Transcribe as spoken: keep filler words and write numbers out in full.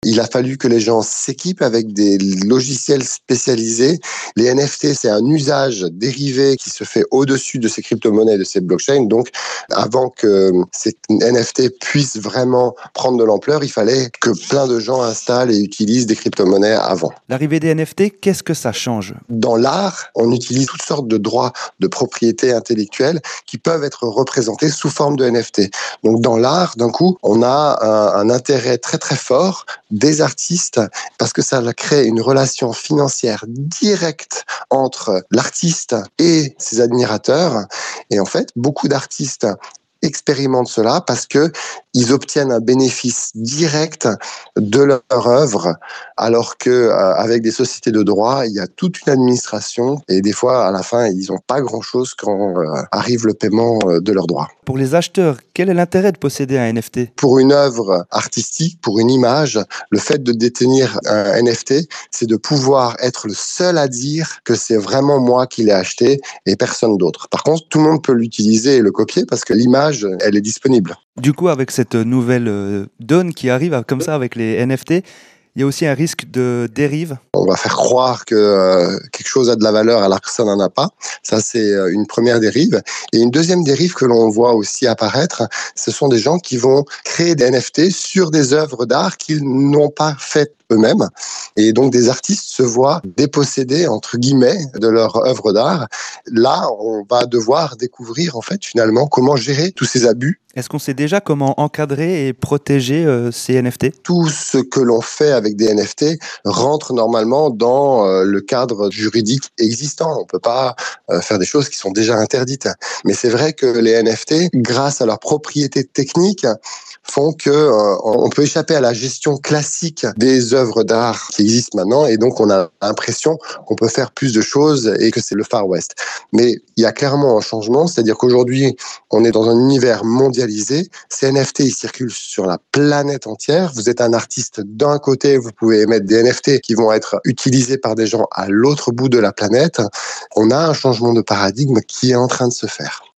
Il a fallu que les gens s'équipent avec des logiciels spécialisés. Les N F T, c'est un usage dérivé qui se fait au-dessus de ces crypto-monnaies, de ces blockchains. Donc, avant que ces N F T puissent vraiment prendre de l'ampleur, il fallait que plein de gens installent et utilisent des crypto-monnaies avant. L'arrivée des N F T, qu'est-ce que ça change ? Dans l'art, on utilise toutes sortes de droits de propriété intellectuelle qui peuvent être représentés sous forme de N F T. Donc, dans l'art, d'un coup, on a un, un intérêt très très fort des artistes parce que ça crée une relation financière directe entre l'artiste et ses admirateurs. Et en fait, beaucoup d'artistes expérimentent cela parce que ils obtiennent un bénéfice direct de leur œuvre, alors que euh, avec des sociétés de droit, il y a toute une administration et des fois, à la fin, ils n'ont pas grand-chose quand euh, arrive le paiement euh, de leurs droits. Pour les acheteurs, quel est l'intérêt de posséder un N F T ? Pour une œuvre artistique, pour une image, le fait de détenir un N F T, c'est de pouvoir être le seul à dire que c'est vraiment moi qui l'ai acheté et personne d'autre. Par contre, tout le monde peut l'utiliser et le copier parce que l'image, elle est disponible. Du coup, avec cette nouvelle euh, donne qui arrive comme ça avec les N F T, il y a aussi un risque de dérive. On va faire croire que euh, quelque chose a de la valeur alors que ça n'en a pas. Ça, c'est euh, une première dérive. Et une deuxième dérive que l'on voit aussi apparaître, ce sont des gens qui vont créer des N F T sur des œuvres d'art qu'ils n'ont pas faites eux-mêmes. Et donc, des artistes se voient dépossédés, entre guillemets, de leur œuvre d'art. Là, on va devoir découvrir, en fait, finalement, comment gérer tous ces abus. Est-ce qu'on sait déjà comment encadrer et protéger euh, ces N F T ? Tout ce que l'on fait avec des N F T rentre normalement dans euh, le cadre juridique existant. On ne peut pas euh, faire des choses qui sont déjà interdites. Mais c'est vrai que les N F T, grâce à leurs propriétés techniques, font que euh, on peut échapper à la gestion classique des œuvres d'art qui existent maintenant, et donc on a l'impression qu'on peut faire plus de choses et que c'est le Far West. Mais il y a clairement un changement, c'est-à-dire qu'aujourd'hui, on est dans un univers mondialisé. Ces N F T, ils circulent sur la planète entière. Vous êtes un artiste d'un côté, vous pouvez émettre des N F T qui vont être utilisés par des gens à l'autre bout de la planète. On a un changement de paradigme qui est en train de se faire.